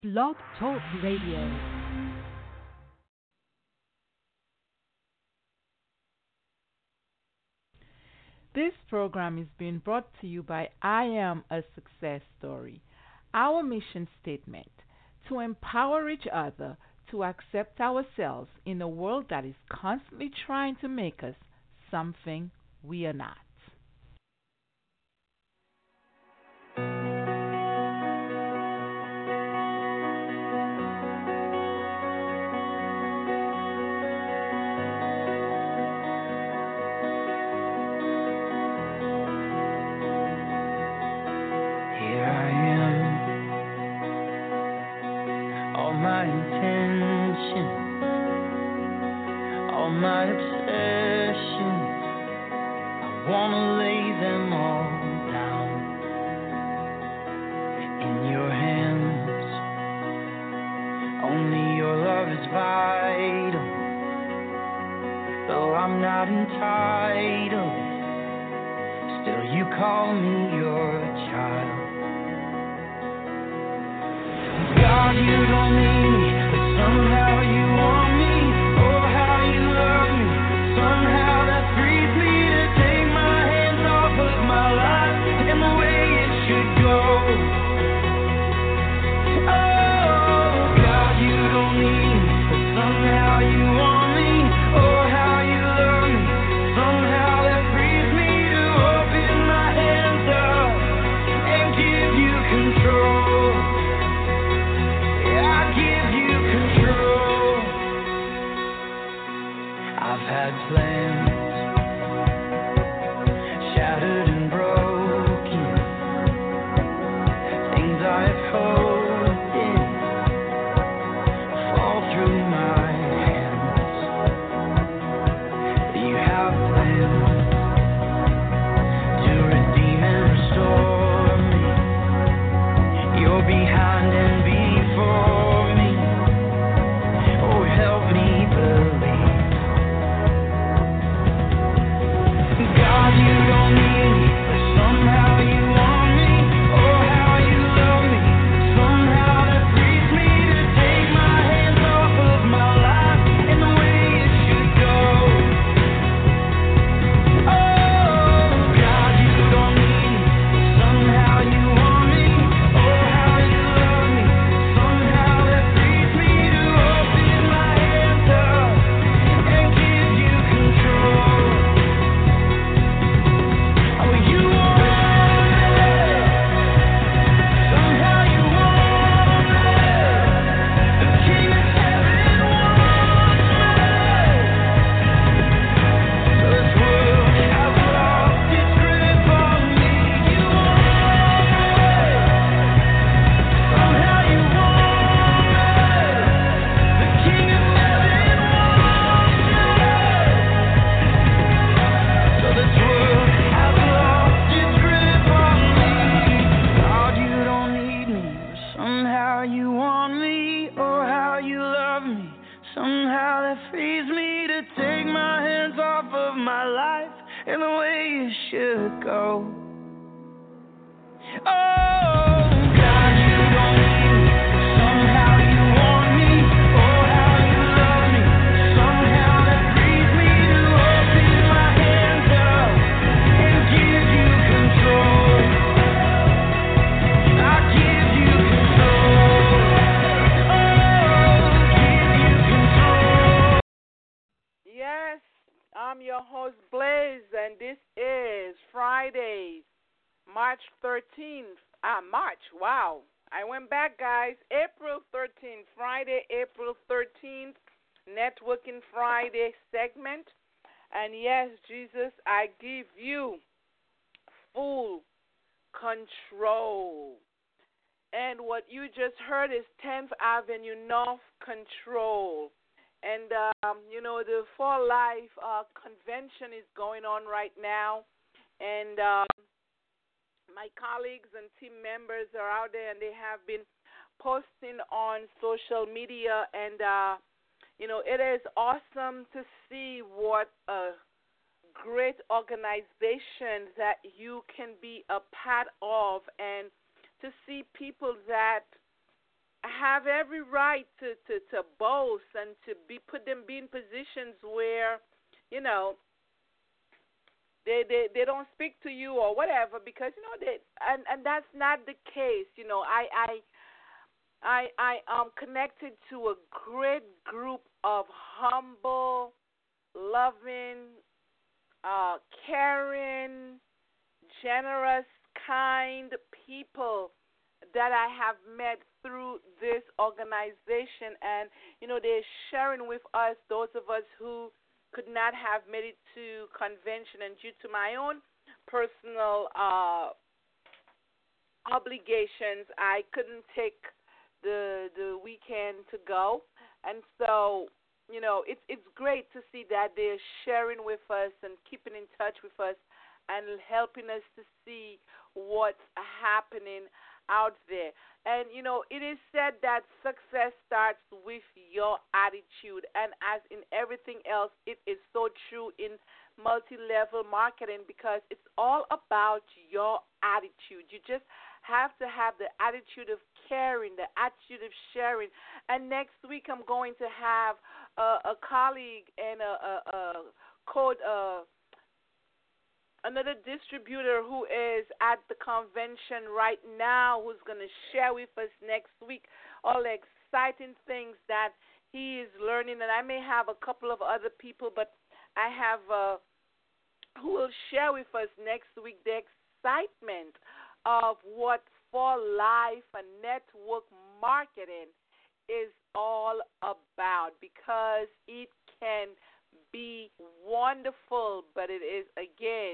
Blog Talk Radio. This program is being brought to you by I Am a Success Story. Our mission statement: to empower each other to accept ourselves in a world that is constantly trying to make us something we are not. Control. And what you just heard is 10th Avenue North Control. And, the For Life convention is going on right now. And my colleagues and team members are out there, and they have been posting on social media. And, it is awesome to see what a great organization that you can be a part of, and to see people that have every right to boast and to be in positions where, you know, they don't speak to you or whatever, because you know they, and that's not the case. You know, I am connected to a great group of humble, loving, caring, generous, kind people that I have met through this organization. And, you know, they're sharing with us, those of us who could not have made it to convention, and due to my own personal obligations, I couldn't take the weekend to go. And so, you know, it's great to see that they're sharing with us and keeping in touch with us and helping us to see what's happening out there. And, you know, it is said that success starts with your attitude. And as in everything else, it is so true in multi-level marketing, because it's all about your attitude. You just have to have the attitude of caring, the attitude of sharing. And next week I'm going to have a colleague and a code another distributor who is at the convention right now, who's going to share with us next week all the exciting things that he is learning. And I may have a couple of other people, but I have who will share with us next week the excitement of what For Life and network marketing is all about, because it can be wonderful, but it is, again,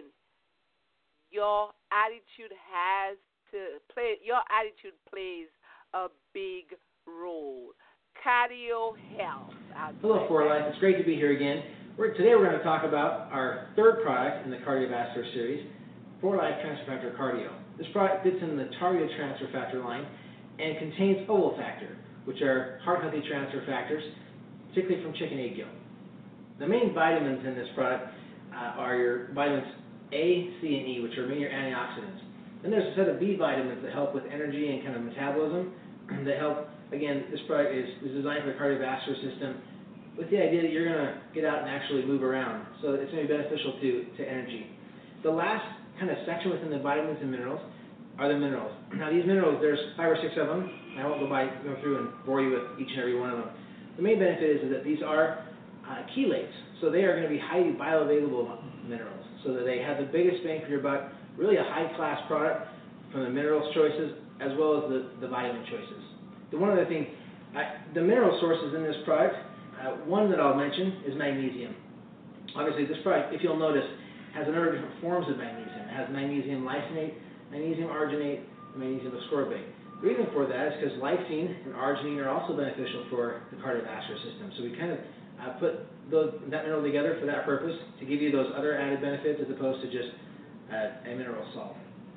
your attitude has to play. Your attitude plays a big role. Cardio health. Hello, For Life. It's great to be here again. Today we're going to talk about our third product in the cardiovascular series, For Life Transfer Factor Cardio. This product fits in the targeted transfer factor line and contains Ovofactor, which are heart-healthy transfer factors, particularly from chicken egg yolk. The main vitamins in this product are your vitamins A, C, and E, which are major antioxidants. Then there's a set of B vitamins that help with energy and kind of metabolism that help. Again, this product is designed for the cardiovascular system with the idea that you're going to get out and actually move around. So it's going to be beneficial to energy. The last kind of section within the vitamins and minerals are the minerals. Now these minerals, there's 5 or 6 of them. I won't go through and bore you with each and every one of them. The main benefit is that these are chelates, so they are going to be highly bioavailable minerals, so that they have the biggest bang for your buck, really a high-class product from the minerals choices as well as the vitamin choices. The one other thing, the mineral sources in this product, one that I'll mention is magnesium. Obviously, this product, if you'll notice, has a number of different forms of magnesium. It has magnesium lysate, magnesium arginate, and magnesium ascorbate. The reason for that is because lysine and arginine are also beneficial for the cardiovascular system. So we kind of put that mineral together for that purpose, to give you those other added benefits as opposed to just a mineral salt.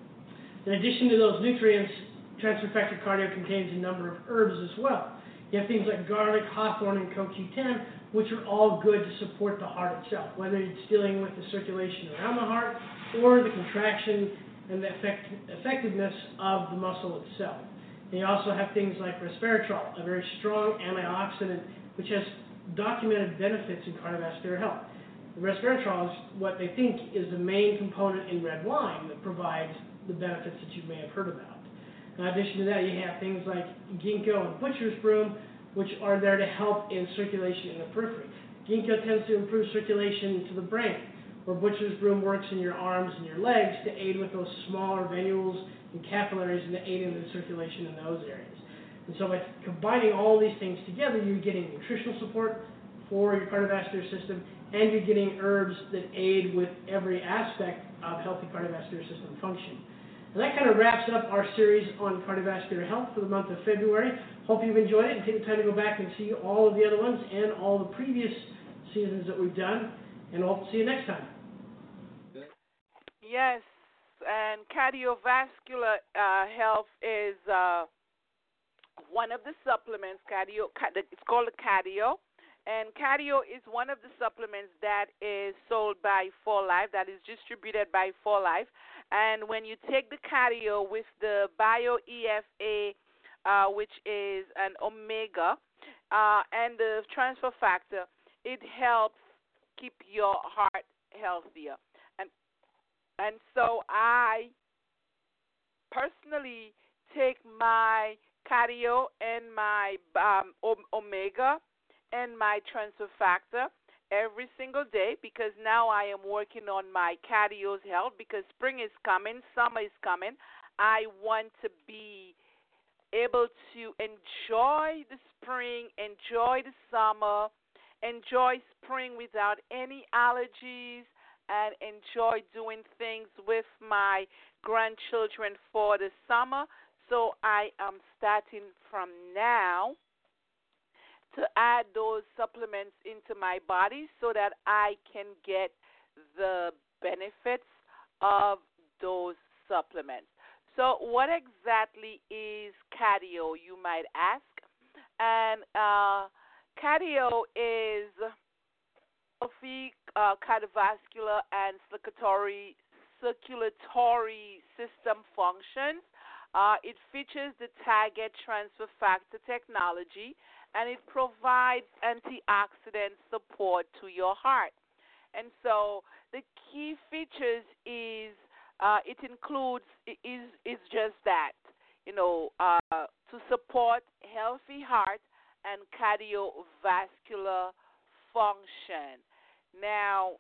In addition to those nutrients, Transfer Factor Cardio contains a number of herbs as well. You have things like garlic, hawthorn, and CoQ10, which are all good to support the heart itself, whether it's dealing with the circulation around the heart or the contraction and the effectiveness of the muscle itself. And you also have things like resveratrol, a very strong antioxidant which has documented benefits in cardiovascular health. The resveratrol is what they think is the main component in red wine that provides the benefits that you may have heard about. In addition to that, you have things like ginkgo and butcher's broom, which are there to help in circulation in the periphery. Ginkgo tends to improve circulation to the brain, where butcher's broom works in your arms and your legs to aid with those smaller venules and capillaries and to aid in the circulation in those areas. And so by combining all these things together, you're getting nutritional support for your cardiovascular system, and you're getting herbs that aid with every aspect of healthy cardiovascular system function. And that kind of wraps up our series on cardiovascular health for the month of February. Hope you've enjoyed it, and take the time to go back and see all of the other ones and all the previous seasons that we've done, and we'll see you next time. Yes, and cardiovascular health is one of the supplements. It's called a Cardio, and Cardio is one of the supplements that is sold by For Life, that is distributed by For Life. And when you take the Cardio with the BioEFA which is an omega, and the transfer factor. It helps keep your heart healthier. And and so I personally take my cardio and my omega and my transfer factor every single day because now I am working on my cardio's health because spring is coming, summer is coming. I want to be able to enjoy the spring, enjoy the summer, enjoy spring without any allergies, and enjoy doing things with my grandchildren for the summer. So I am starting from now to add those supplements into my body so that I can get the benefits of those supplements. So what exactly is cardio, you might ask? And cardio is healthy cardiovascular and circulatory system functions. It features the target transfer factor technology, and it provides antioxidant support to your heart. And so the key features is it includes is just that, to support healthy heart and cardiovascular function. Now,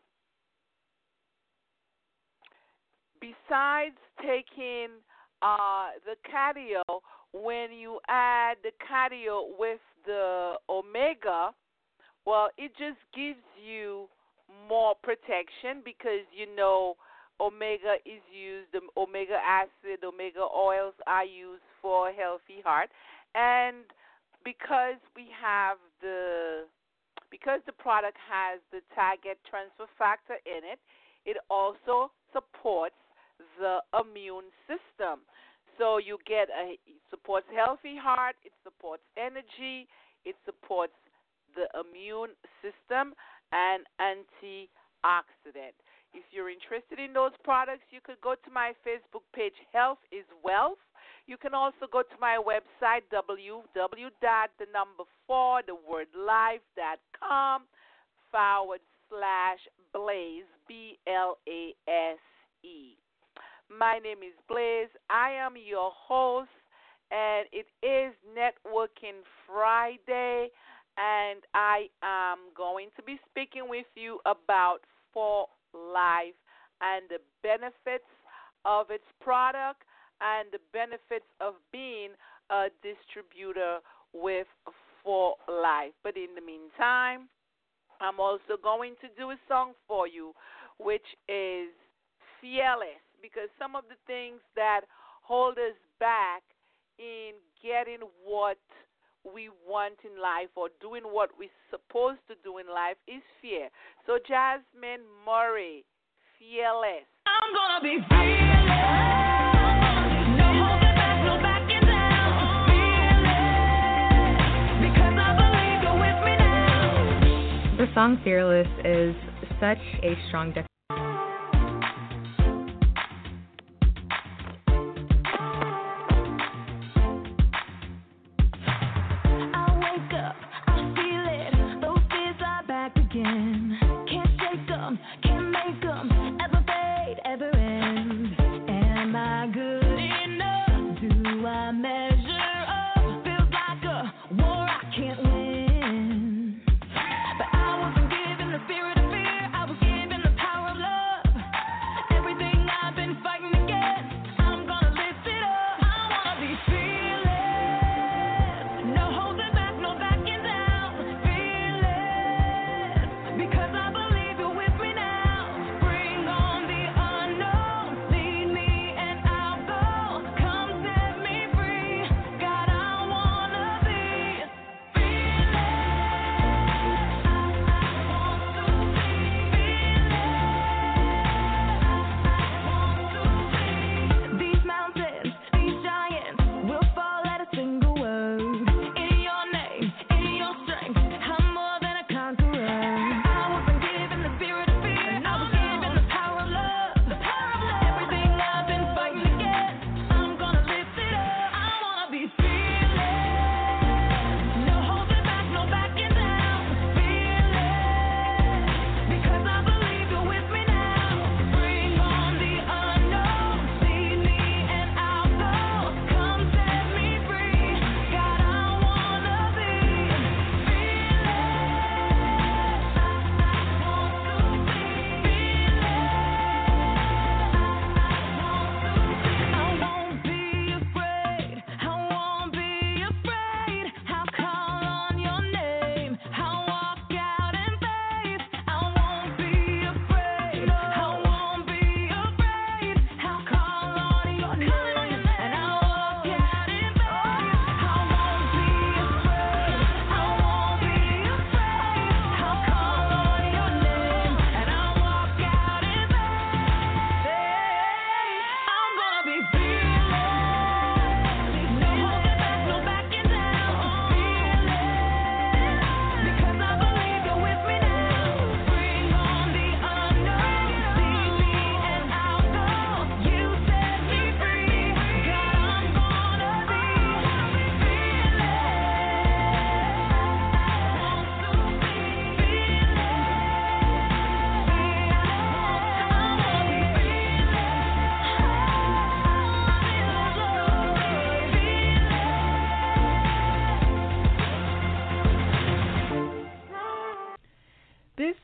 besides taking the cardio, when you add the cardio with the omega, well, it just gives you more protection because omega is used, the omega acid, omega oils are used for a healthy heart. And because the product has the target transfer factor in it, it also supports the immune system. So it supports healthy heart, it supports energy, it supports the immune system and antioxidant. If you're interested in those products, you could go to my Facebook page, Health is Wealth. You can also go to my website, www.4life.com/Blaze, BLASE. My name is Blaze. I am your host, and it is Networking Friday, and I am going to be speaking with you about 4Life and the benefits of its product and the benefits of being a distributor with 4Life. But in the meantime, I'm also going to do a song for you, which is Fearless, because some of the things that hold us back in getting what we want in life or doing what we're supposed to do in life is fear. So Jasmine Murray, Fearless. I'm gonna be fearless. No holding back, no backing down. Fearless. Because I believe you're with me now. The song Fearless is such a strong declaration. But I wasn't given the spirit of fear, I was given the power of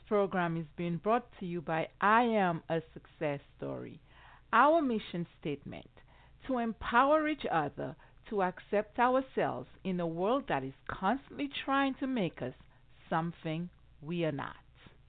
program is being brought to you by I Am a Success Story. Our mission statement: to empower each other to accept ourselves in a world that is constantly trying to make us something we are not.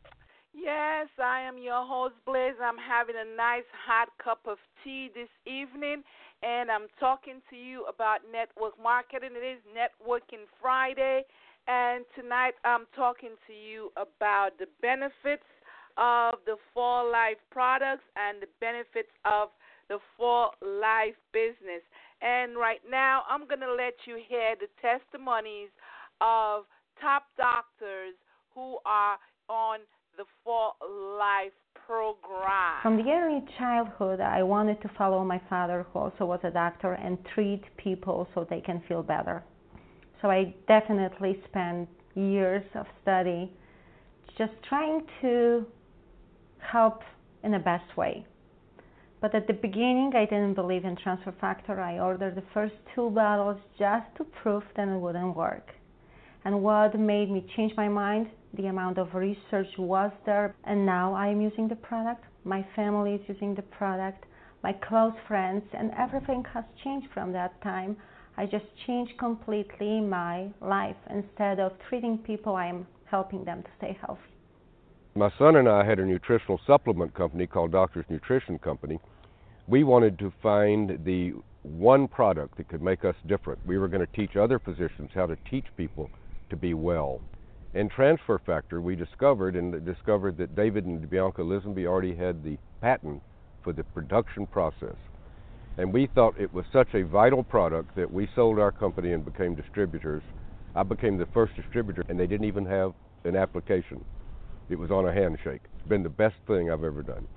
Yes, I am your host, Blaze. I'm having a nice hot cup of tea this evening, and I'm talking to you about network marketing. It is Networking Friday, and tonight I'm talking to you about the benefits of the 4Life products and the benefits of the 4Life business. And right now, I'm going to let you hear the testimonies of top doctors who are on the 4Life program. From the early childhood, I wanted to follow my father, who also was a doctor, and treat people so they can feel better. So I definitely spent years of study just trying to help in the best way. But at the beginning, I didn't believe in transfer factor. I ordered the first 2 bottles just to prove that it wouldn't work. And what made me change my mind, the amount of research was there, and now I am using the product, my family is using the product, my close friends, and everything has changed from that time. I just changed completely my life. Instead of treating people, I am helping them to stay healthy. My son and I had a nutritional supplement company called Doctor's Nutrition Company. We wanted to find the one product that could make us different. We were going to teach other physicians how to teach people to be well. In Transfer Factor, we discovered that David and Bianca Lisenby already had the patent for the production process. And we thought it was such a vital product that we sold our company and became distributors. I became the first distributor, and they didn't even have an application. It was on a handshake. It's been the best thing I've ever done.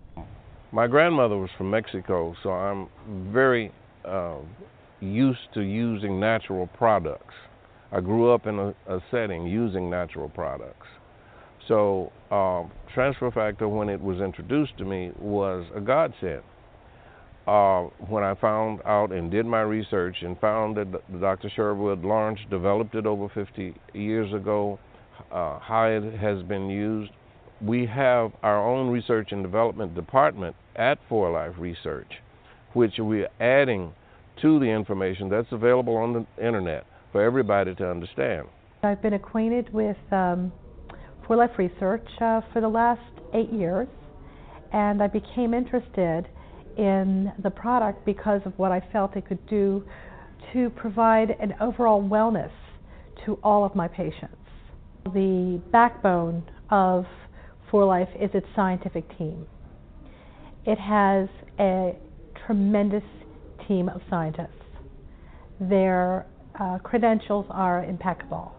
My grandmother was from Mexico, so I'm very used to using natural products. I grew up in a setting using natural products. So Transfer Factor, when it was introduced to me, was a godsend. When I found out and did my research and found that Dr. Sherwood Lawrence developed it over 50 years ago, how it has been used. We have our own research and development department at 4Life Research, which we are adding to the information that's available on the internet for everybody to understand. I've been acquainted with 4Life Research for the last 8 years, and I became interested in the product because of what I felt it could do to provide an overall wellness to all of my patients. The backbone of 4Life is its scientific team. It has a tremendous team of scientists. Their credentials are impeccable,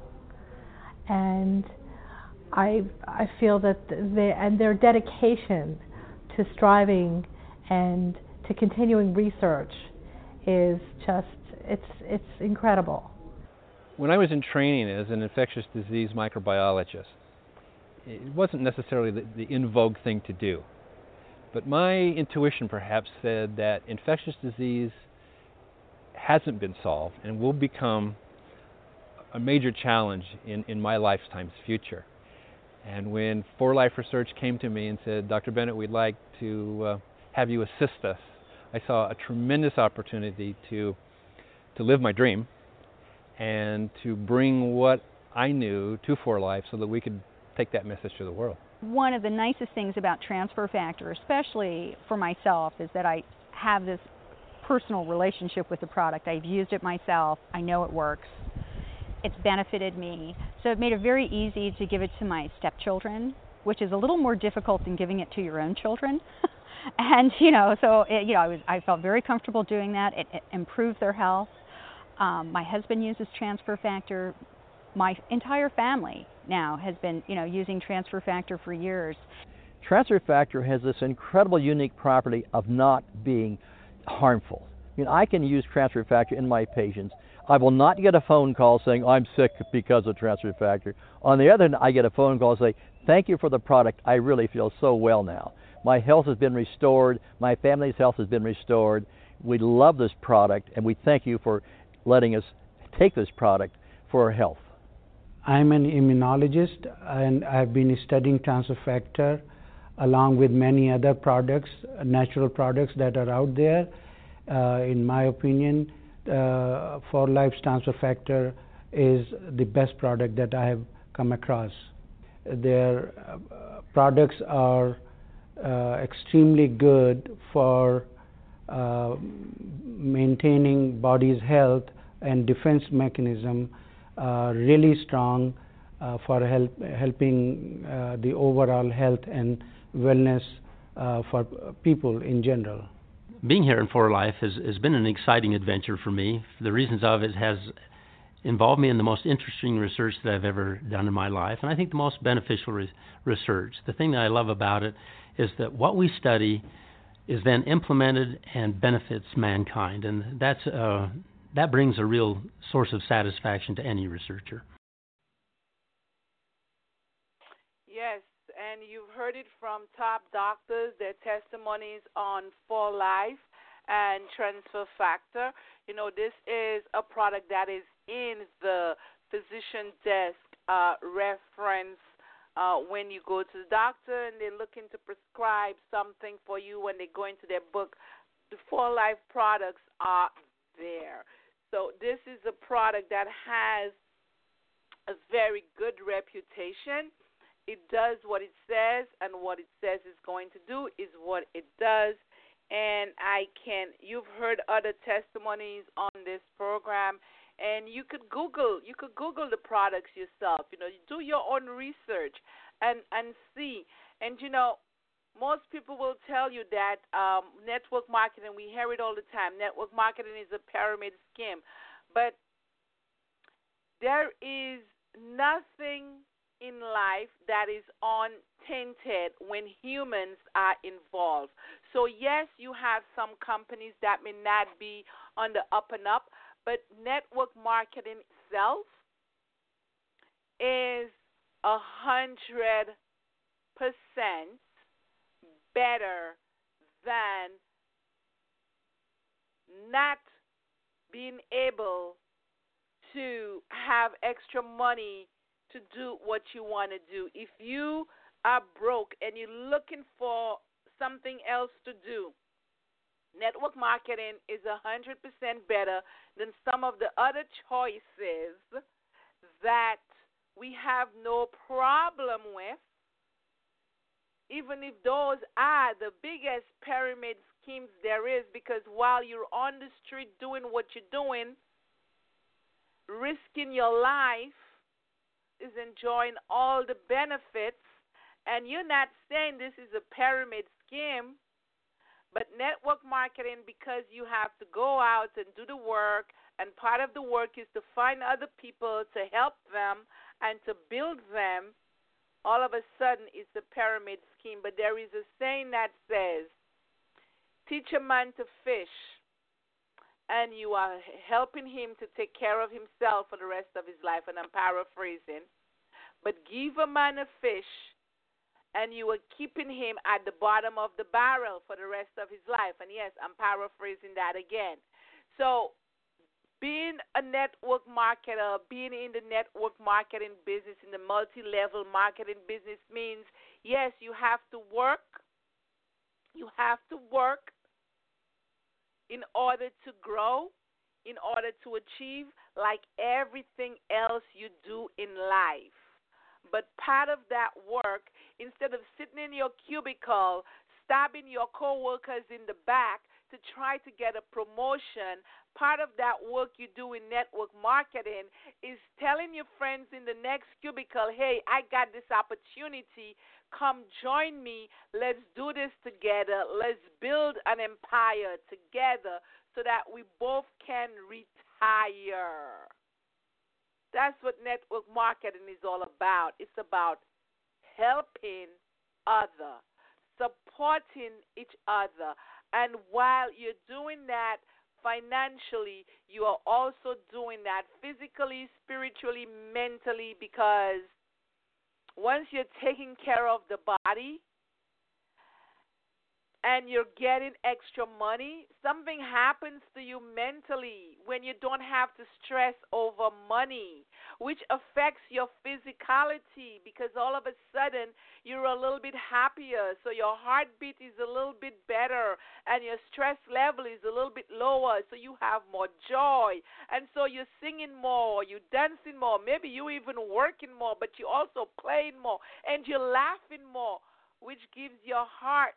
and I feel that their dedication to striving and to continuing research is just it's incredible. When I was in training as an infectious disease microbiologist, it wasn't necessarily the in vogue thing to do. But my intuition perhaps said that infectious disease hasn't been solved and will become a major challenge in my lifetime's future. And when 4Life Research came to me and said, Dr. Bennett, we'd like to have you assist us, I saw a tremendous opportunity to live my dream and to bring what I knew to 4Life so that we could take that message to the world. One of the nicest things about Transfer Factor, especially for myself, is that I have this personal relationship with the product. I've used it myself. I know it works. It's benefited me. So it made it very easy to give it to my stepchildren, which is a little more difficult than giving it to your own children. And, I felt very comfortable doing that. It improved their health. My husband uses Transfer Factor. My entire family now has been, using Transfer Factor for years. Transfer Factor has this incredible unique property of not being harmful. I can use Transfer Factor in my patients. I will not get a phone call saying I'm sick because of Transfer Factor. On the other hand, I get a phone call saying, thank you for the product. I really feel so well now. My health has been restored. My family's health has been restored. We love this product, and we thank you for letting us take this product for our health. I'm an immunologist, and I've been studying transfer factor along with many other products, natural products that are out there. In my opinion, For Life's transfer factor is the best product that I have come across. Their products are extremely good for maintaining body's health and defense mechanism, really strong for helping the overall health and wellness for people in general. Being here in For Life has been an exciting adventure for me. The reasons of it has involved me in the most interesting research that I've ever done in my life, and I think the most beneficial research. The thing that I love about it is that what we study is then implemented and benefits mankind, and that brings a real source of satisfaction to any researcher. Yes, and you've heard it from top doctors, their testimonies on For Life and transfer factor. You know, this is a product that is in the physician desk reference when you go to the doctor and they're looking to prescribe something for you. When they go into their book, the For Life products are there. So this is a product that has a very good reputation. It does what it says, and what it says it's going to do is what it does. And you've heard other testimonies on this program, and you could Google the products yourself. You know, you do your own research and see. And you know, most people will tell you that network marketing, we hear it all the time, network marketing is a pyramid scheme. But there is nothing in life that is untainted when humans are involved. So yes, you have some companies that may not be on the up and up, but network marketing itself is 100% better than not being able to have extra money to do what you want to do. If you are broke and you're looking for something else to do, network marketing is 100% better than some of the other choices that we have no problem with, even if those are the biggest pyramid schemes there is, because while you're on the street doing what you're doing, risking your life, is enjoying all the benefits, and you're not saying this is a pyramid scheme, but network marketing, because you have to go out and do the work, and part of the work is to find other people to help them and to build them, all of a sudden it's a pyramid scheme. But there is a saying that says, teach a man to fish, and you are helping him to take care of himself for the rest of his life, and I'm paraphrasing. But give a man a fish, and you are keeping him at the bottom of the barrel for the rest of his life. And yes, I'm paraphrasing that again. So being a network marketer, being in the network marketing business, in the multi-level marketing business means, yes, you have to work. You have to work in order to grow, in order to achieve, like everything else you do in life. But part of that work, instead of sitting in your cubicle, stabbing your coworkers in the back to try to get a promotion, part of that work you do in network marketing is telling your friends in the next cubicle, hey, I got this opportunity. Come join me. Let's do this together. Let's build an empire together so that we both can retire. That's what network marketing is all about. It's about helping others, supporting each other. And while you're doing that financially, you are also doing that physically, spiritually, mentally, because once you're taking care of the body and you're getting extra money, something happens to you mentally when you don't have to stress over money. which affects your physicality because all of a sudden you're a little bit happier. So your heartbeat is a little bit better and your stress level is a little bit lower. So you have more joy. And so you're singing more, you're dancing more. Maybe you're even working more, but you're also playing more and you're laughing more, which gives your heart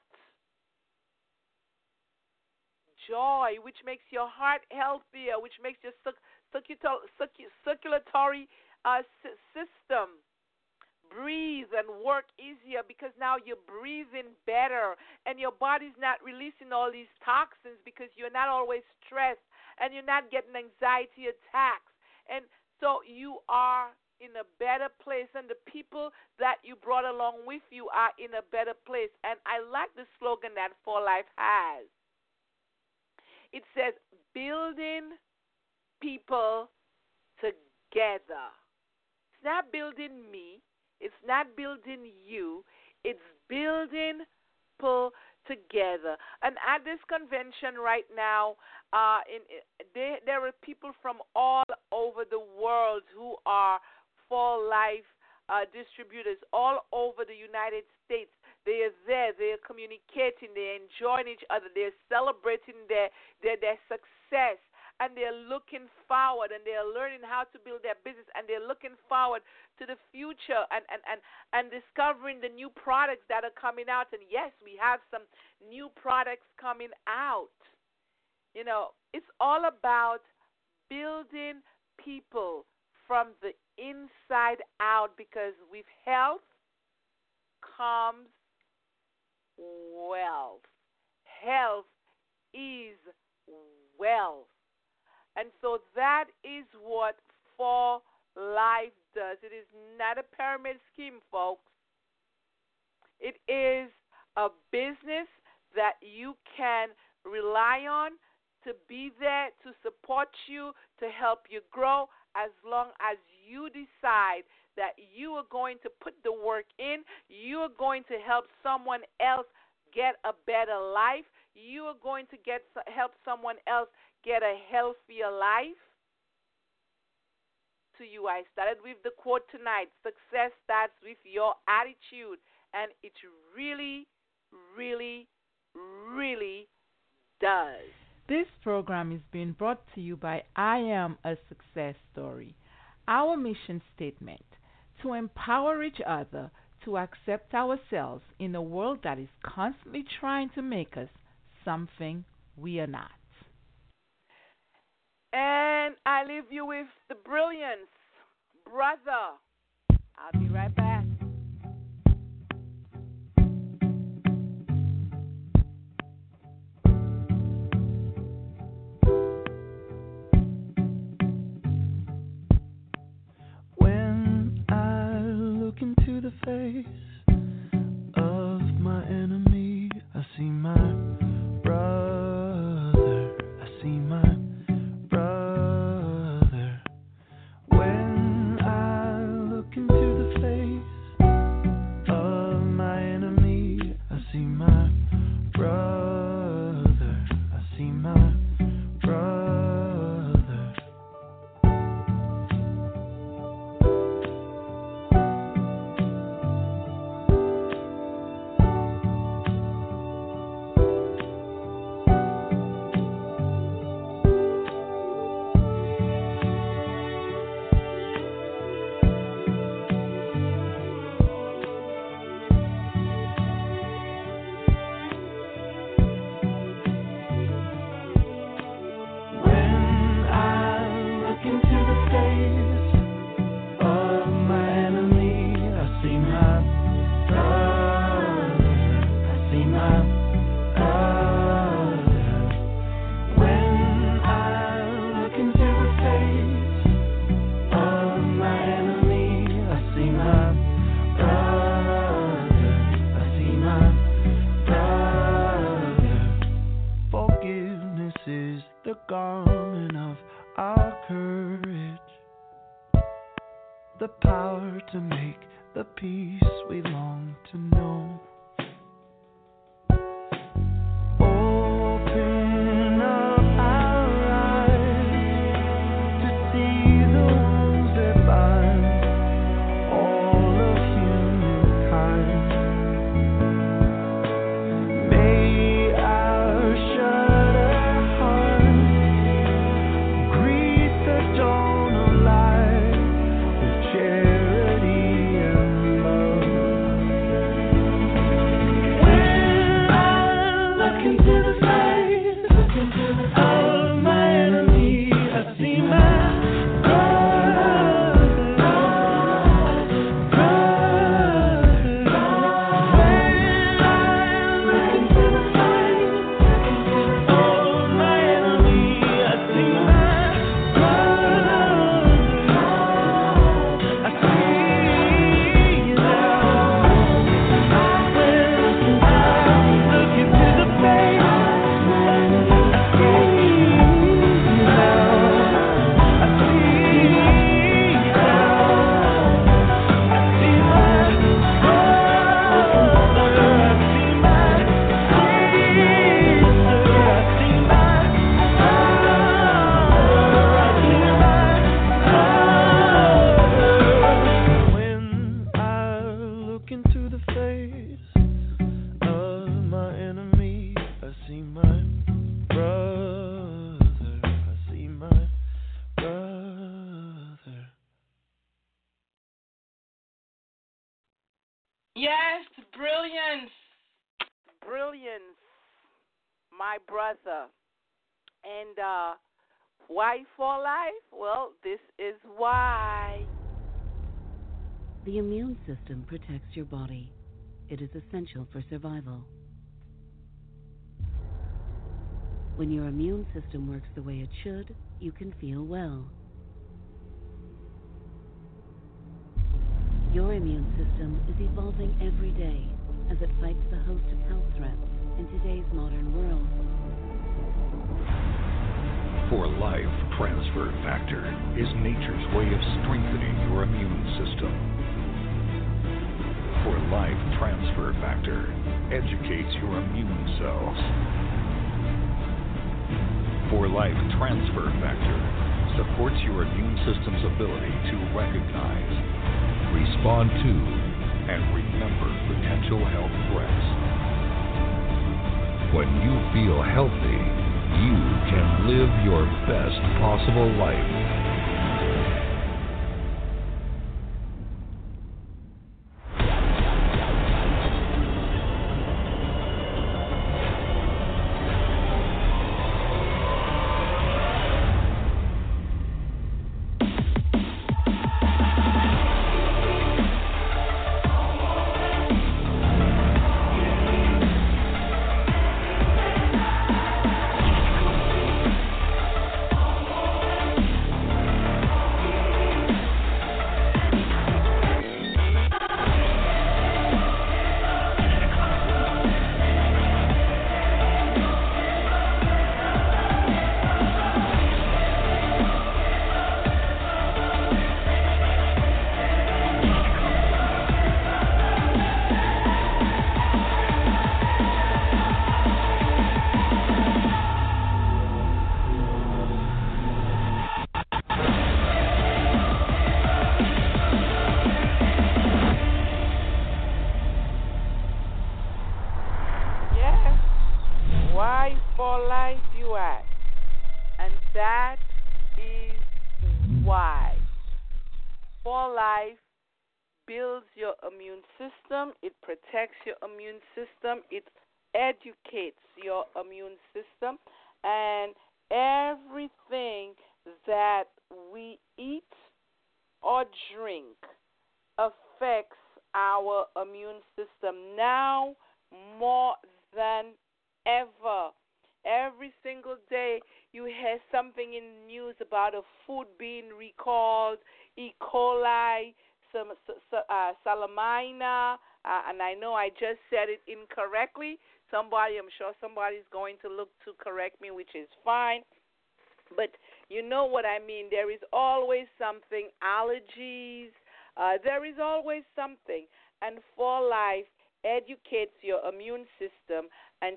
joy, which makes your heart healthier, which makes your circulatory system breathe and work easier because now you're breathing better and your body's not releasing all these toxins because you're not always stressed and you're not getting anxiety attacks. And so you are in a better place, and the people that you brought along with you are in a better place. And I like the slogan that For Life has. It says, building people together. It's not building me. It's not building you. It's building people together. And at this convention right now, there are people from all over the world who are For Life distributors all over the United States. They are there. They are communicating. They are enjoying each other. They are celebrating their success. And they are looking forward. And they are learning how to build their business. And they are looking forward to the future and discovering the new products that are coming out. And, yes, we have some new products coming out. You know, it's all about building people from the inside out because with health comes wealth. Health is wealth. And so that is what For Life does. It is not a pyramid scheme, folks. It is a business that you can rely on to be there, to support you, to help you grow, as long as you decide that you are going to put the work in, you are going to help someone else get a better life, you are going to help someone else get a healthier life. To you, I started with the quote tonight, success starts with your attitude, and it really, really, really does. This program is being brought to you by I Am a Success Story. Our mission statement, to empower each other to accept ourselves in a world that is constantly trying to make us something we are not. And I leave you with the brilliance, brother. I'll be right back. When I look into the face of my enemy, I see my brother. I see my brother. When I look into the face of my enemy, I see my brother. I see my brother. When I look into the face of my enemy, I see my brother. I see my brother. When I look into the face of my enemy, I see my brother. I see my brother. Forgiveness is the garment of our courage, the power to make the peace we long to know. Open up our eyes to see the wounds that bind. Yes, brilliance. Brilliance, my brother. And why for life? Well, this is why. The immune system protects your body. It is essential for survival. When your immune system works the way it should, you can feel well. Your immune system is evolving every day as it fights the host of health threats in today's modern world. For Life, Transfer Factor is nature's way of strengthening your immune system. For Life, Transfer Factor educates your immune cells. For Life, Transfer Factor supports your immune system's ability to recognize, respond to, and remember potential health threats. When you feel healthy, you can live your best possible life. Protects your immune system, it educates your immune system, and everything that we eat or drink affects our immune system now more than ever. Every single day you hear something in the news about a food being recalled, E. coli, Salmonella, and I know I just said it incorrectly. I'm sure somebody's going to look to correct me, which is fine. But you know what I mean. There is always something, allergies. There is always something. And For Life educates your immune system and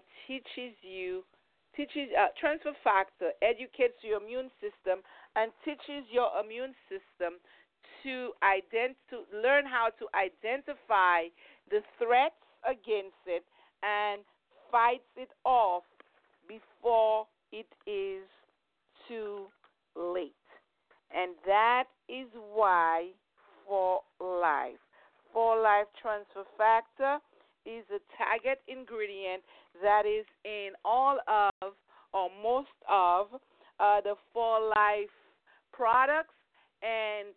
Transfer Factor educates your immune system and teaches your immune system to learn how to identify the threats against it and fights it off before it is too late. And that is why For Life Transfer Factor is a target ingredient that is in all of or most of the For Life products, and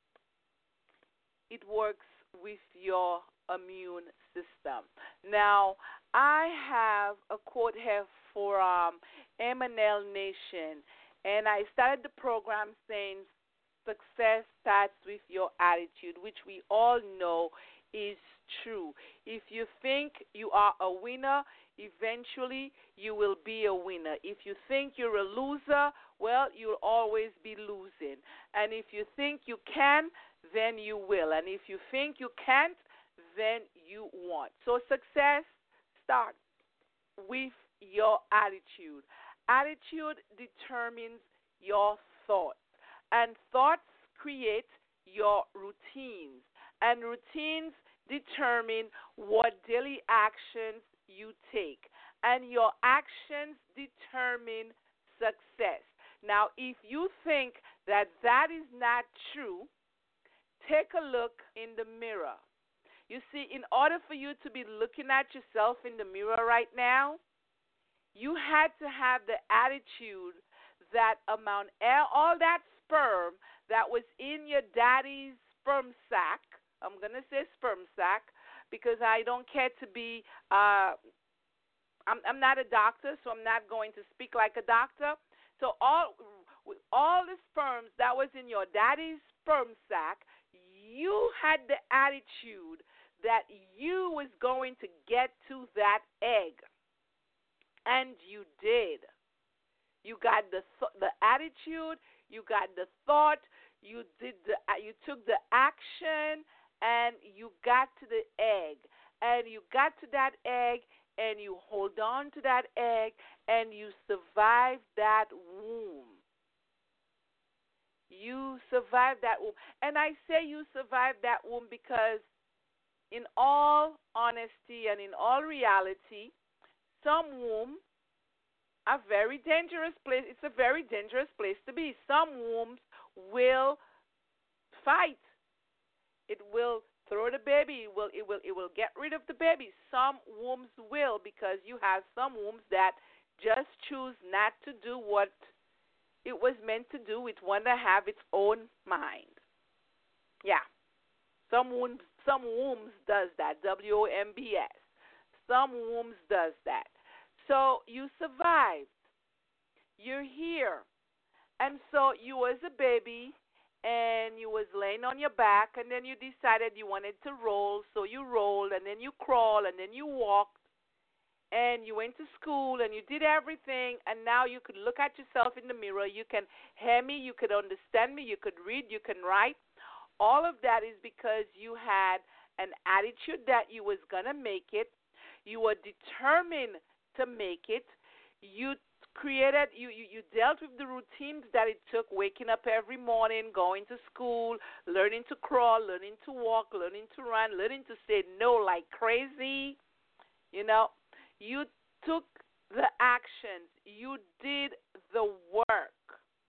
it works with your immune system. Now, I have a quote here for M&L Nation, and I started the program saying success starts with your attitude, which we all know is true. If you think you are a winner, eventually you will be a winner. If you think you're a loser, well, you'll always be losing. And if you think you can, then you will. And if you think you can't, then you won't. So success starts with your attitude. Attitude determines your thoughts, and thoughts create your routines, and routines determine what daily actions you take, and your actions determine success. Now, if you think that is not true, take a look in the mirror. You see, in order for you to be looking at yourself in the mirror right now, you had to have the attitude that all that sperm that was in your daddy's sperm sac, I'm going to say sperm sac because I don't care to be, I'm not a doctor, so I'm not going to speak like a doctor. So all the sperms that was in your daddy's sperm sac, you had the attitude that you was going to get to that egg. And you did. You got the attitude, you got the thought, you took the action, and you got to the egg. And you got to that egg, and you hold on to that egg, and you survived that womb. You survived that womb. And I say you survived that womb because in all honesty and in all reality, some wombs are very dangerous place. It's a very dangerous place to be. Some wombs will fight. It will throw the baby. It will get rid of the baby. Some wombs will, because you have some wombs that just choose not to do what it was meant to do. It want to have its own mind. Yeah. Some wombs does that. WOMBS. Some wombs does that. So you survived. You're here. And so you was a baby and you was laying on your back, and then you decided you wanted to roll, so you rolled, and then you crawled, and then you walked, and you went to school, and you did everything, and now you could look at yourself in the mirror. You can hear me. You could understand me. You could read. You can write. All of that is because you had an attitude that you was going to make it. You were determined to make it. You dealt with the routines that it took, waking up every morning, going to school, learning to crawl, learning to walk, learning to run, learning to say no like crazy. You know, you took the actions. You did the work.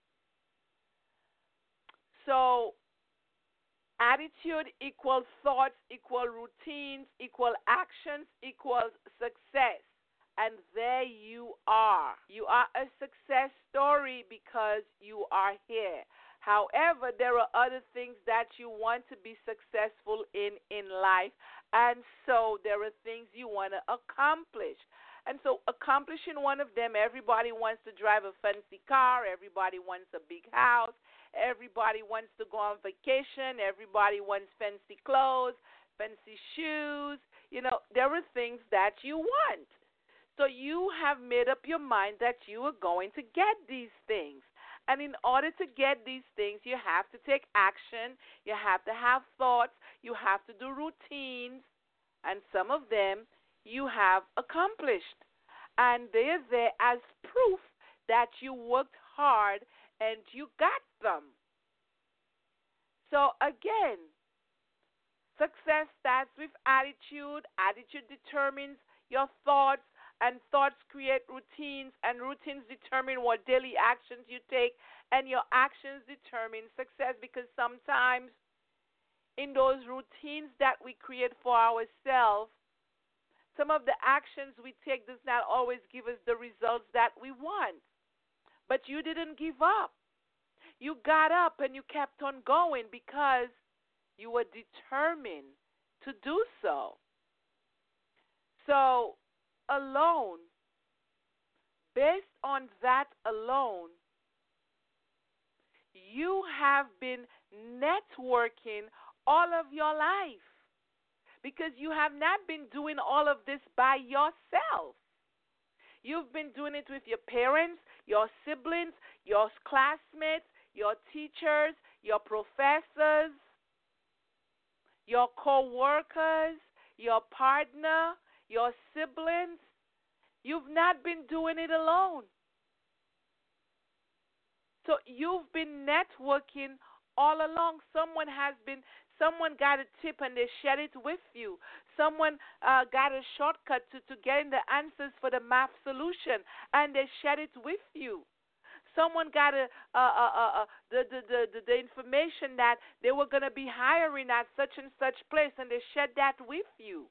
So attitude equals thoughts, equals routines, equals actions, equals success. And there you are. You are a success story because you are here. However, there are other things that you want to be successful in life. And so there are things you want to accomplish. And so accomplishing one of them, everybody wants to drive a fancy car. Everybody wants a big house. Everybody wants to go on vacation. Everybody wants fancy clothes, fancy shoes. You know, there are things that you want. So you have made up your mind that you are going to get these things. And in order to get these things, you have to take action. You have to have thoughts. You have to do routines. And some of them you have accomplished. And they're there as proof that you worked hard and you got them. So again, success starts with attitude. Attitude determines your thoughts. And thoughts create routines, and routines determine what daily actions you take, and your actions determine success, because sometimes in those routines that we create for ourselves, some of the actions we take does not always give us the results that we want. But you didn't give up. You got up and you kept on going because you were determined to do so. So, alone, based on that alone, you have been networking all of your life because you have not been doing all of this by yourself. You've been doing it with your parents, your siblings, your classmates, your teachers, your professors, your co-workers, your partner, your siblings. You've not been doing it alone. So you've been networking all along. Someone got a tip and they shared it with you. Someone got a shortcut to getting the answers for the math solution and they shared it with you. someone got the information that they were going to be hiring at such and such place, and they shared that with you.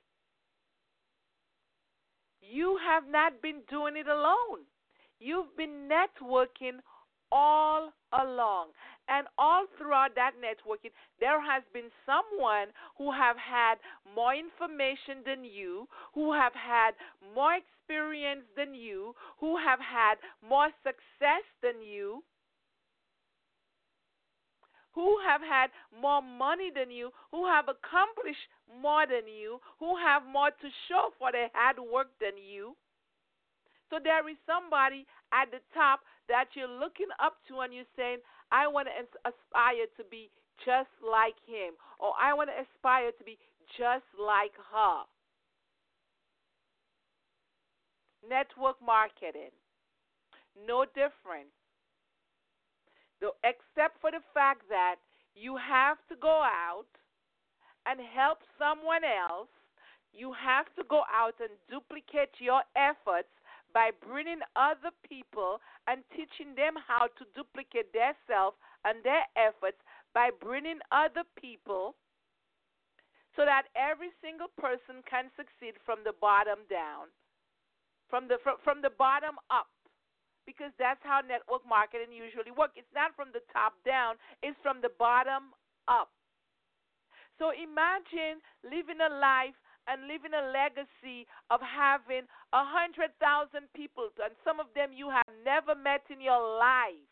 You have not been doing it alone. You've been networking all along. And all throughout that networking, there has been someone who have had more information than you, who have had more experience than you, who have had more success than you, who have had more money than you, who have accomplished more than you, who have more to show for their hard work than you. So there is somebody at the top that you're looking up to and you're saying, I want to aspire to be just like him, or I want to aspire to be just like her. Network marketing, no different. Except for the fact that you have to go out and help someone else, you have to go out and duplicate your efforts by bringing other people and teaching them how to duplicate their self and their efforts by bringing other people so that every single person can succeed from the bottom down, from the bottom up, because that's how network marketing usually works. It's not from the top down, it's from the bottom up. So imagine living a life and living a legacy of having 100,000 people, and some of them you have never met in your life.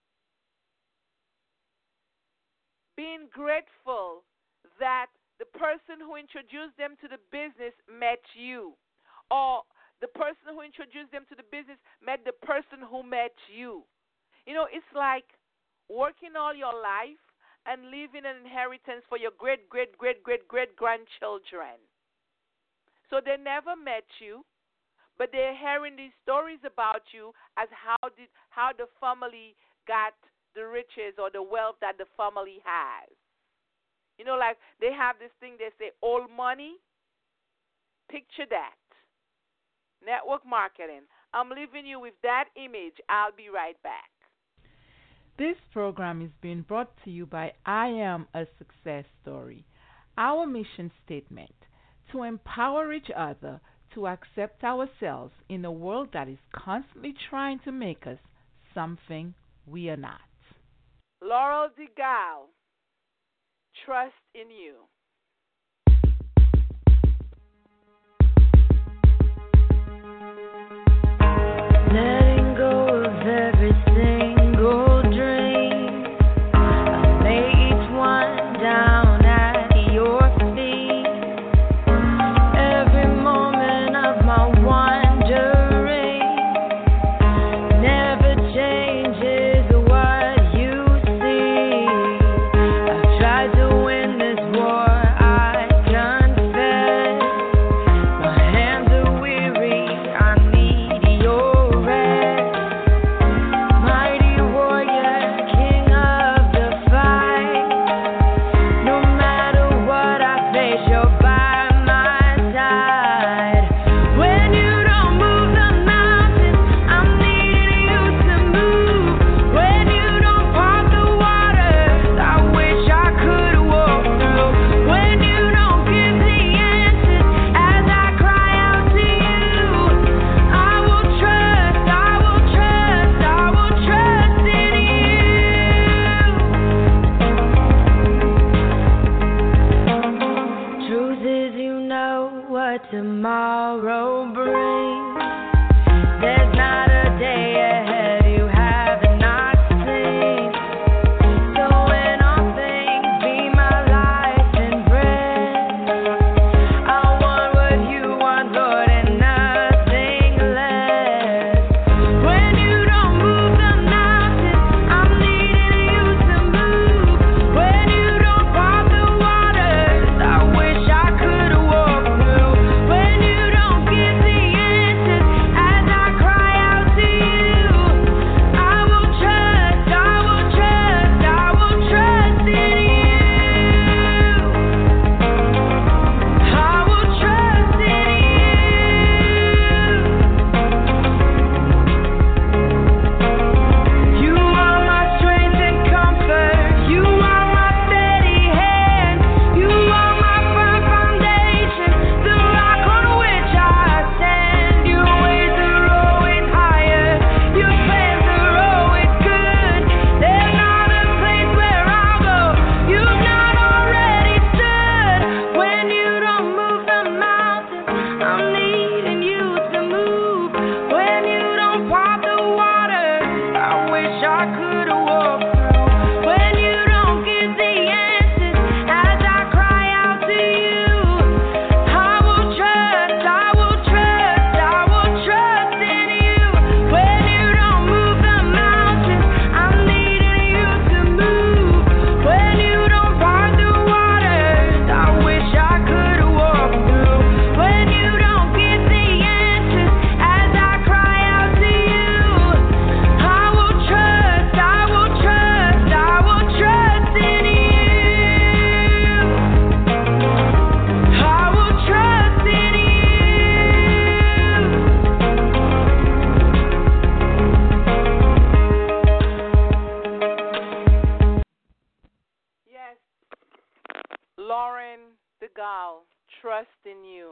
Being grateful that the person who introduced them to the business met you, or the person who introduced them to the business met the person who met you. You know, it's like working all your life and leaving an inheritance for your great-great-great-great-great-grandchildren. So they never met you, but they're hearing these stories about you as how the family got the riches or the wealth that the family has. You know, like they have this thing they say, old money. Picture that. Network marketing. I'm leaving you with that image. I'll be right back. This program is being brought to you by I Am a Success Story. Our mission statement: to empower each other to accept ourselves in a world that is constantly trying to make us something we are not. Laurel DeGale, Trust in You. Letting go of every single dream. I lay each one down at your feet. Every moment of my wandering never changes what you see. I've tried to win this war, I confess. My hands are weary, I need your rest. Mighty warrior, king of the fight. No matter what I face, you're by my side. When you don't move the mountains, I'm needing you to move. When you don't part the waters, I wish I could walk through. When you don't give the answers as I cry out to you, I will trust, I will trust, I will trust in you. Truth is, you know what tomorrow brings. There's not a day ahead you have not seen. So in all things, be my life and breath. I want what you want, Lord, and nothing less. When you don't move the mountains, I'm needing you to move. When you don't part the waters, I wish I could walk through. When you don't give the answers Lauren DeGaulle, Trust in You.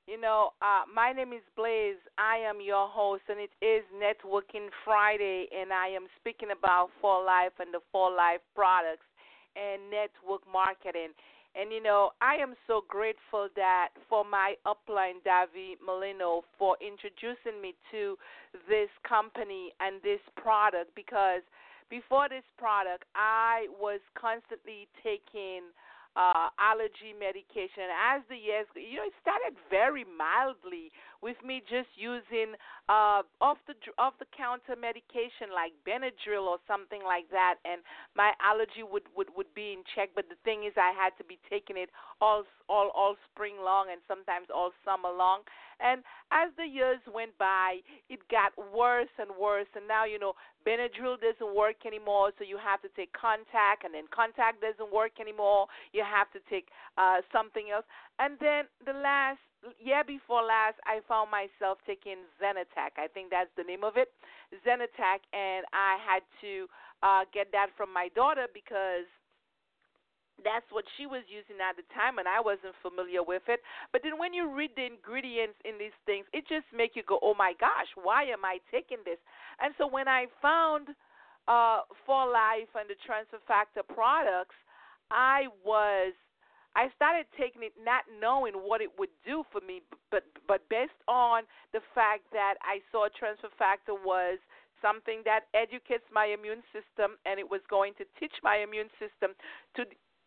My name is Blaze. I am your host, and it is Networking Friday, and I am speaking about For Life and the For Life products and network marketing. And, I am so grateful that for my upline, David Molino, for introducing me to this company and this product, because before this product, I was constantly taking allergy medication. As the years, it started very mildly with me just using off the counter medication like Benadryl or something like that, and my allergy would be in check. But the thing is, I had to be taking it all spring long and sometimes all summer long. And as the years went by, it got worse and worse. And now, Benadryl doesn't work anymore, so you have to take Contact, and then Contact doesn't work anymore. You have to take something else. And then the year before last, I found myself taking Zenatac. I think that's the name of it, Zenatac, and I had to get that from my daughter because that's what she was using at the time, and I wasn't familiar with it. But then when you read the ingredients in these things, it just makes you go, oh, my gosh, why am I taking this? And so when I found For Life and the Transfer Factor products, I started taking it not knowing what it would do for me, but based on the fact that I saw Transfer Factor was something that educates my immune system, and it was going to teach my immune system to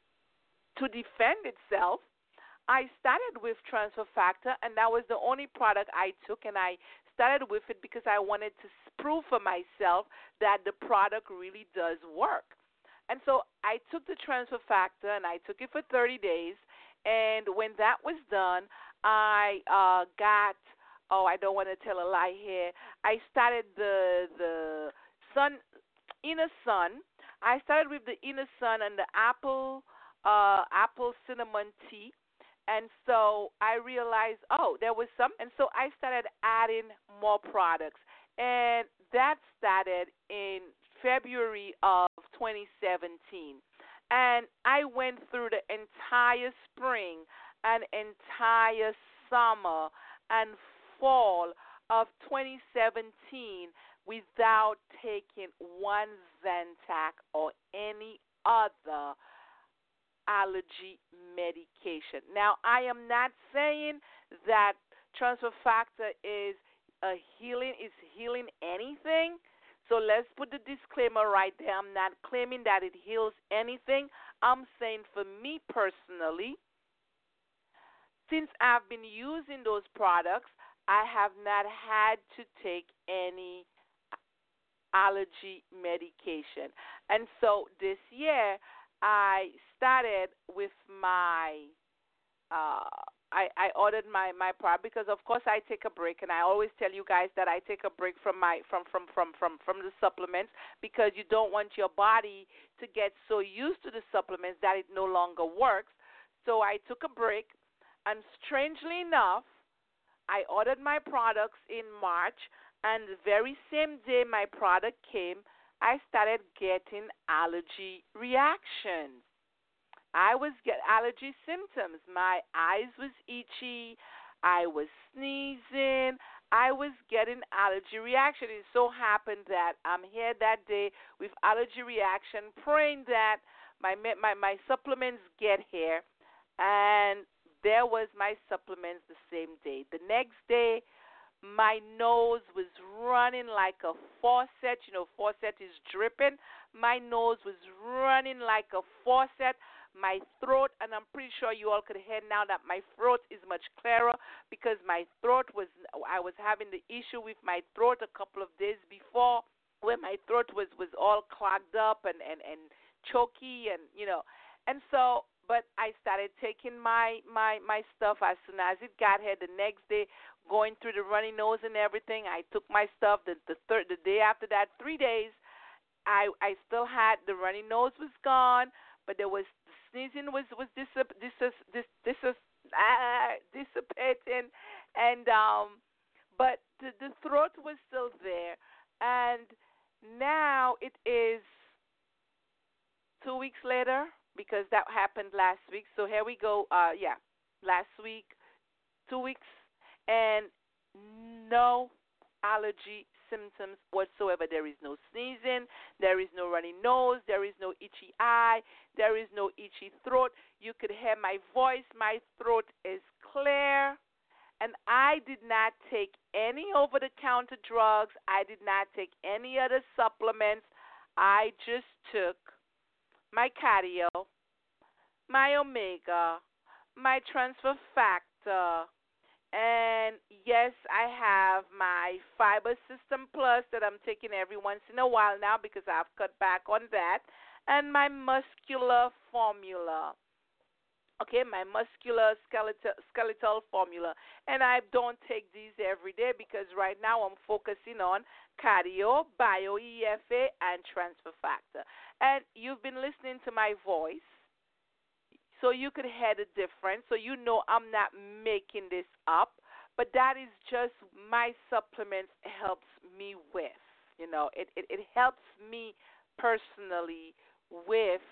defend itself. I started with Transfer Factor, and that was the only product I took, and I started with it because I wanted to prove for myself that the product really does work. And so I took the Transfer Factor, and I took it for 30 days, and when that was done, I got, I don't want to tell a lie here, I started the Inner Sun. I started with the Inner Sun and the apple cinnamon tea, and so I realized, there was some, and so I started adding more products, and that started in February of 2017, and I went through the entire spring and entire summer and fall of 2017 without taking one Zantac or any other allergy medication. Now, I am not saying that Transfer Factor is healing anything. So let's put the disclaimer right there. I'm not claiming that it heals anything. I'm saying for me personally, since I've been using those products, I have not had to take any allergy medication. And so this year, I started with my I ordered my product because of course I take a break, and I always tell you guys that I take a break from the supplements because you don't want your body to get so used to the supplements that it no longer works. So I took a break, and strangely enough, I ordered my products in March, and the very same day my product came, I started getting allergy reactions. I was getting allergy symptoms. My eyes was itchy. I was sneezing. I was getting allergy reaction. It so happened that I'm here that day with allergy reaction, praying that my supplements get here, and there was my supplements the same day. The next day, my nose was running like a faucet. Faucet is dripping. My nose was running like a faucet. My throat, and I'm pretty sure you all could hear now that my throat is much clearer because I was having the issue with my throat a couple of days before where my throat was all clogged up and choky and so, but I started taking my stuff as soon as it got here the next day, going through the runny nose and everything. I took my stuff the day after that, 3 days, I still had the runny nose was gone, but there was sneezing was dissipating, and but the throat was still there, and now it is 2 weeks later because because that happened last week. So here we go. Last week, 2 weeks, and no allergy symptoms whatsoever. There is no sneezing, there is no runny nose, there is no itchy eye, there is no itchy throat. You could hear my voice. My throat is clear. And I did not take any over-the-counter drugs. I did not take any other supplements. I just took my cardio, my omega, my transfer factor, and yes, I have my Fiber System Plus that I'm taking every once in a while now because I've cut back on that, and my muscular formula. Okay, my muscular skeletal formula. And I don't take these every day because right now I'm focusing on cardio, bio-EFA, and transfer factor. And you've been listening to my voice, so you could hear the difference. So you know I'm not making this up, but that is just my supplements helps me with. You know, it helps me personally with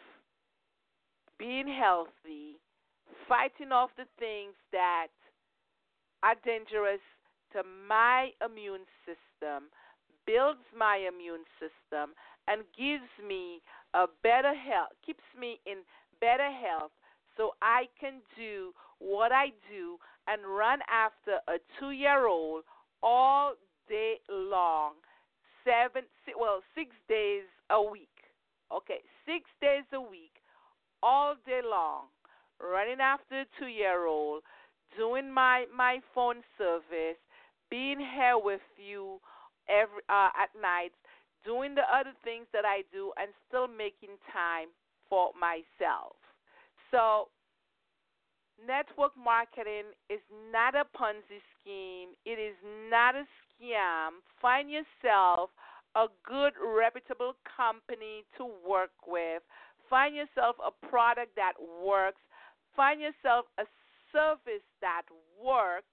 being healthy, fighting off the things that are dangerous to my immune system, builds my immune system, and gives me a better health, keeps me in better health so I can do what I do and run after a 2-year-old all day long, 6 days a week. Okay, 6 days a week, all day long, running after a 2-year-old, doing my phone service, being here with you every at night, doing the other things that I do, and still making time for myself. So network marketing is not a Ponzi scheme. It is not a scam. Find yourself a good, reputable company to work with. Find yourself a product that works. Find yourself a service that works.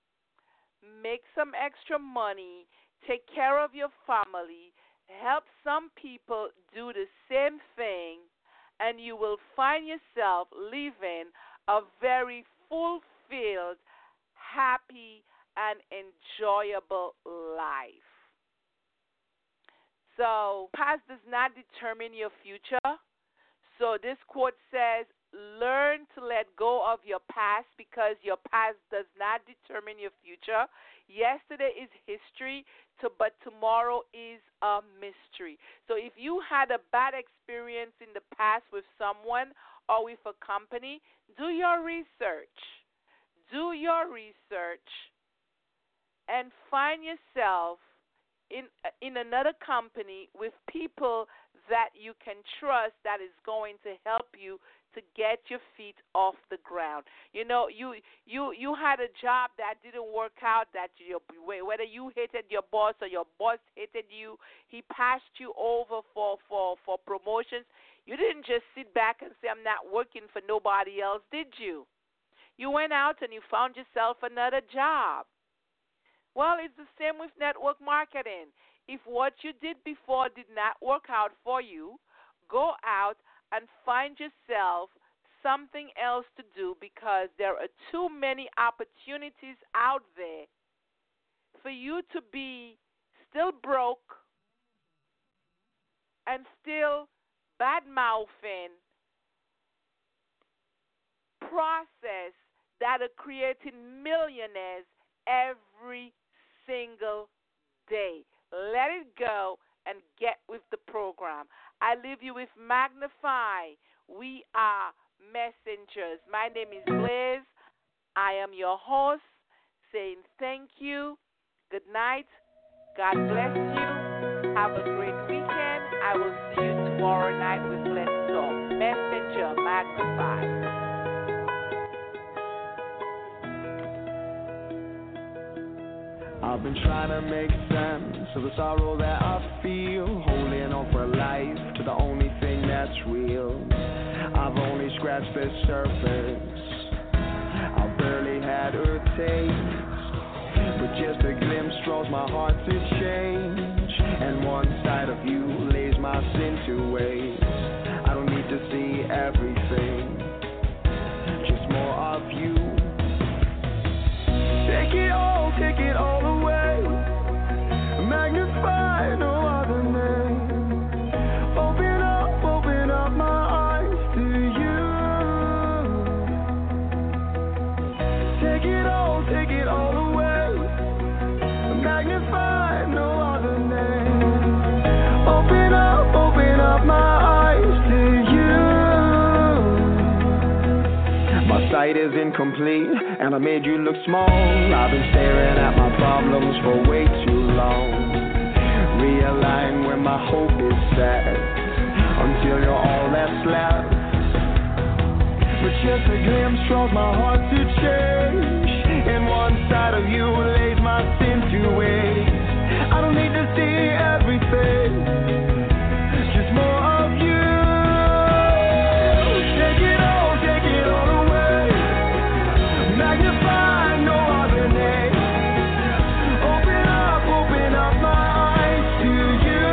Make some extra money. Take care of your family. Help some people do the same thing, and you will find yourself living a very fulfilled, happy, and enjoyable life. So, past does not determine your future. So this quote says, learn to let go of your past because your past does not determine your future. Yesterday is history, but tomorrow is a mystery. So if you had a bad experience in the past with someone or with a company, do your research. Do your research and find yourself in another company with people that you can trust that is going to help you to get your feet off the ground. You know, you had a job that didn't work out, whether you hated your boss or your boss hated you, he passed you over for promotions. You didn't just sit back and say, I'm not working for nobody else, did you? You went out and you found yourself another job. Well, it's the same with network marketing. If what you did before did not work out for you, go out and find yourself something else to do because there are too many opportunities out there for you to be still broke and still bad-mouthing process that are creating millionaires every single day. Let it go and get with the program. I leave you with Magnify. We are messengers. My name is Liz. I am your host, saying thank you. Good night. God bless you. Have a great weekend. I will see you tomorrow night with Let's Talk. Messenger, Magnify. I've been trying to make sense of the sorrow that I feel, holding on for life to the only thing that's real. I've only scratched the surface, I barely had a taste, but just a glimpse draws my heart to change, and one side of you lays my sin to waste. I don't need to see everything, take it all away. Magnify, no other name. Open up my eyes to you. Take it all away. Magnify, no other name. Open up my eyes to you. My sight is incomplete, and I made you look small. I've been staring at my problems for way too long. Realign where my hope is set, until you're all that's left. But just a glimpse draws my heart to change, and one side of you lays my sin to waste. I don't need to see everything, just more of you. Take it all away. Magnify, no other name. Open up my eyes to you.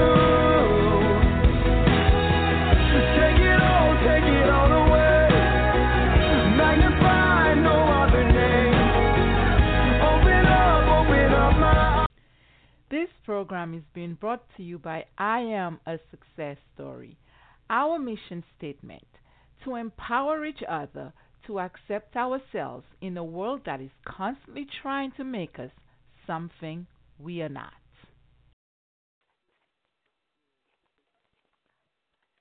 Take it all away. Magnify, no other name. Open up my eyes. This program is being brought to you by I Am a Success Story. Our mission statement: to empower each other to accept ourselves in a world that is constantly trying to make us something we are not.